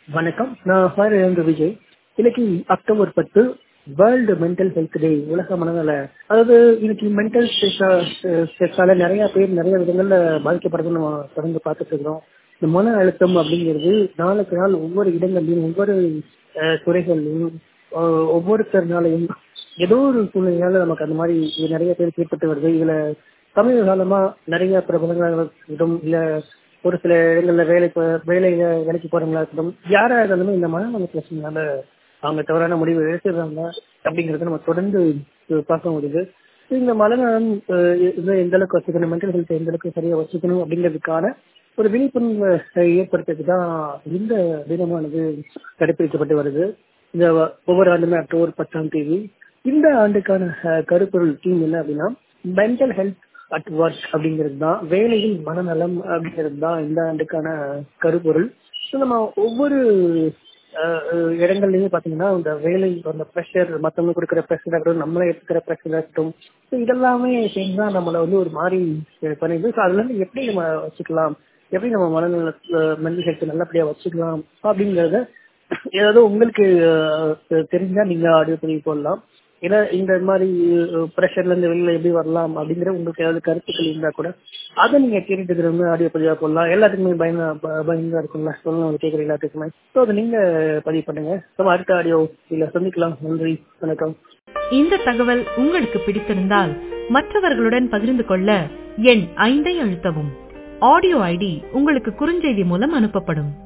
வணக்கம். நான் ஹாரிலிருந்து விஜய். இன்னைக்கு October 10 world mental health day, உலக மனநல. அதாவது இன்னைக்கு மென்டல் ஸ்ட்ரெஸ்ஸால நிறைய பேர் நிறைய விதங்கள்ல பாதிக்கப்படுறதுன்னு நம்ம தொடர்ந்து பார்த்துட்டு இருக்கிறோம். இந்த மன அழுத்தம் அப்படிங்கிறது நாளுக்கு நாள் ஒவ்வொரு இடங்கள்லையும் ஒவ்வொரு துறைகள்லையும் ஒவ்வொருத்தர்னாலையும் ஏதோ ஒரு சூழ்நிலையால நமக்கு அந்த மாதிரி நிறைய பேர் ஏற்பட்டு வருது. இதுல சமீப காலமா நிறைய பிரபலங்களும் இல்ல ஒரு சில இடங்கள்ல வேலைக்கு போறவங்களா இருக்கட்டும், யாரா இருந்தாலுமே இந்த மனநல பிரச்சனைனால அவங்க தவறான முடிவு எடுத்துடுறாங்க அப்படிங்கறத நம்ம தொடர்ந்து பார்க்க முடியுது. இந்த மனநலம் எந்த அளவுக்கு வச்சுக்கணும், மென்டல் ஹெல்த் எந்த அளவுக்கு சரியா வச்சுக்கணும் அப்படிங்கிறதுக்கான ஒரு விழிப்புணர்வை ஏற்படுத்துறதுக்கு தான் இந்த தினமானது கடைபிடிக்கப்பட்டு வருது. இந்த ஒவ்வொரு ஆண்டுமே அக்டோபர் 10 இந்த ஆண்டுக்கான கருப்பொருள் தீம் என்ன அப்படின்னா, மென்டல் ஹெல்த் அட் ஒர்க் அப்படிங்கிறது தான், வேலையில் மனநலம் அப்படிங்கிறது தான் இந்த ஆண்டுக்கான கருப்பொருள். நம்ம ஒவ்வொரு இடங்கள்லயுமே பாத்தீங்கன்னா இந்த வேலை, அந்த ப்ரெஷர், மத்தவங்க கொடுக்குற ப்ரெஷர் ஆகட்டும், நம்மளே எடுத்துக்கிற ப்ரெஷர் ஆகட்டும், இதெல்லாமே சேர்ந்துதான் நம்மள ஒரு மாதிரி பண்ணிடுது. ஸோ அதுல இருந்து எப்படி நம்ம வச்சுக்கலாம், எப்படி நம்ம மனநல மென்டல் ஹெல்த் நல்லபடியா வச்சுக்கலாம் அப்படிங்கறத ஏதாவது உங்களுக்கு தெரிஞ்சா நீங்க ஆடியோ பதிவு போடலாம். ஏன்னா இந்த மாதிரி ப்ரெஷர்ல இருந்து வெளியில எப்படி வரலாம் அப்படிங்கிற உங்களுக்கு ஏதாவது கருத்துக்கள் இருந்தா கூட அதை நீங்க கேட்டுட்டு ஆடியோ பதிவா போடலாம். எல்லாத்துக்குமே பயங்கரா இருக்கும்ல, சொல்லணும் கேட்குற எல்லாத்துக்குமே. ஸோ அதை நீங்க பதிவு பண்ணுங்க. நம்ம அடுத்த ஆடியோ இல்ல சந்திக்கலாம். நன்றி, வணக்கம். இந்த தகவல் உங்களுக்கு பிடித்திருந்தால் மற்றவர்களுடன் பகிர்ந்து கொள்ள எண் 5 அழுத்தவும். ஆடியோ ஐடி உங்களுக்கு குறுஞ்செய்தி மூலம் அனுப்பப்படும்.